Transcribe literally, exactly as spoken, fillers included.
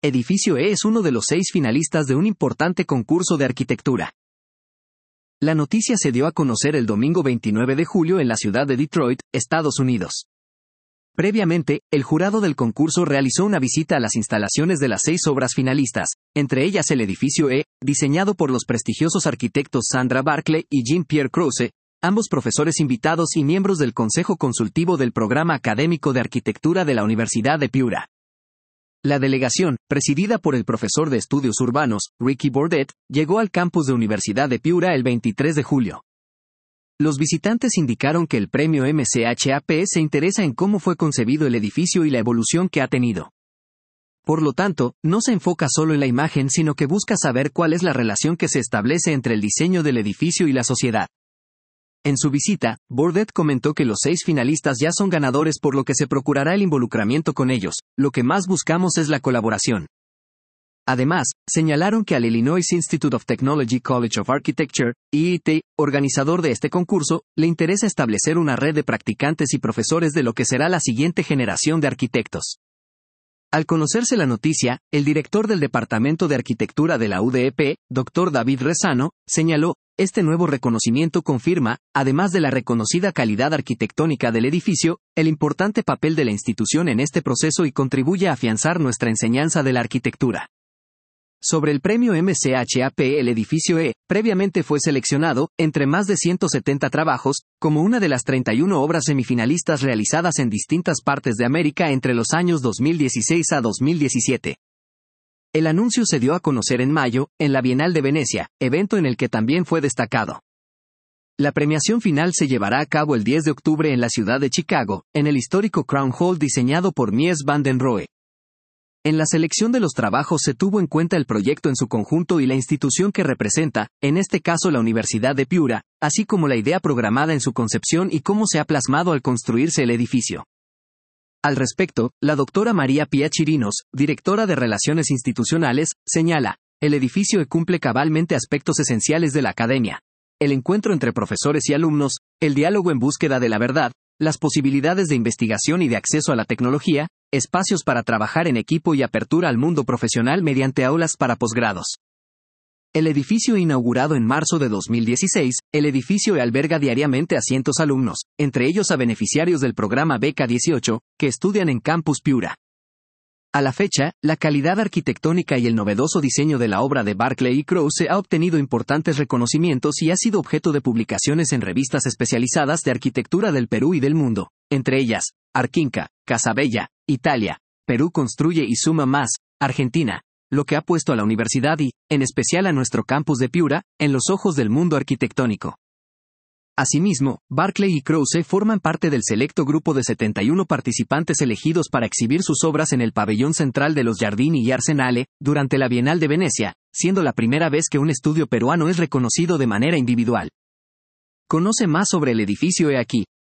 Edificio E es uno de los seis finalistas de un importante concurso de arquitectura. La noticia se dio a conocer el domingo veintinueve de julio en la ciudad de Detroit, Estados Unidos. Previamente, el jurado del concurso realizó una visita a las instalaciones de las seis obras finalistas, entre ellas el edificio E, diseñado por los prestigiosos arquitectos Sandra Barclay y Jean-Pierre Crouse, ambos profesores invitados y miembros del Consejo Consultivo del Programa Académico de Arquitectura de la Universidad de Piura. La delegación, presidida por el profesor de Estudios Urbanos, Ricky Bordet, llegó al campus de Universidad de Piura el veintitrés de julio. Los visitantes indicaron que el premio M C H A P se interesa en cómo fue concebido el edificio y la evolución que ha tenido. Por lo tanto, no se enfoca solo en la imagen, sino que busca saber cuál es la relación que se establece entre el diseño del edificio y la sociedad. En su visita, Bordet comentó que los seis finalistas ya son ganadores, por lo que se procurará el involucramiento con ellos. Lo que más buscamos es la colaboración. Además, señalaron que al Illinois Institute of Technology College of Architecture, I I T, organizador de este concurso, le interesa establecer una red de practicantes y profesores de lo que será la siguiente generación de arquitectos. Al conocerse la noticia, el director del Departamento de Arquitectura de la U D E P, doctor David Rezano, señaló: este nuevo reconocimiento confirma, además de la reconocida calidad arquitectónica del edificio, el importante papel de la institución en este proceso y contribuye a afianzar nuestra enseñanza de la arquitectura. Sobre el premio M C H A P, el edificio E, previamente fue seleccionado, entre más de ciento setenta trabajos, como una de las treinta y una obras semifinalistas realizadas en distintas partes de América entre los años dos mil dieciséis a dos mil diecisiete. El anuncio se dio a conocer en mayo, en la Bienal de Venecia, evento en el que también fue destacado. La premiación final se llevará a cabo el diez de octubre en la ciudad de Chicago, en el histórico Crown Hall diseñado por Mies van den Rohe. En la selección de los trabajos se tuvo en cuenta el proyecto en su conjunto y la institución que representa, en este caso la Universidad de Piura, así como la idea programada en su concepción y cómo se ha plasmado al construirse el edificio. Al respecto, la doctora María Pía Chirinos, directora de Relaciones Institucionales, señala: el edificio E cumple cabalmente aspectos esenciales de la academia. El encuentro entre profesores y alumnos, el diálogo en búsqueda de la verdad, las posibilidades de investigación y de acceso a la tecnología, espacios para trabajar en equipo y apertura al mundo profesional mediante aulas para posgrados. El edificio inaugurado en marzo de dos mil dieciséis, el edificio E alberga diariamente a cientos alumnos, entre ellos a beneficiarios del programa Beca dieciocho, que estudian en Campus Piura. A la fecha, la calidad arquitectónica y el novedoso diseño de la obra de Barclay y Crouse ha obtenido importantes reconocimientos y ha sido objeto de publicaciones en revistas especializadas de arquitectura del Perú y del mundo, entre ellas, Arquinca, Casabella, Italia, Perú Construye y Suma Más, Argentina, lo que ha puesto a la universidad y, en especial a nuestro campus de Piura, en los ojos del mundo arquitectónico. Asimismo, Barclay y Crouse forman parte del selecto grupo de setenta y uno participantes elegidos para exhibir sus obras en el pabellón central de los Giardini y Arsenale, durante la Bienal de Venecia, siendo la primera vez que un estudio peruano es reconocido de manera individual. Conoce más sobre el edificio E aquí.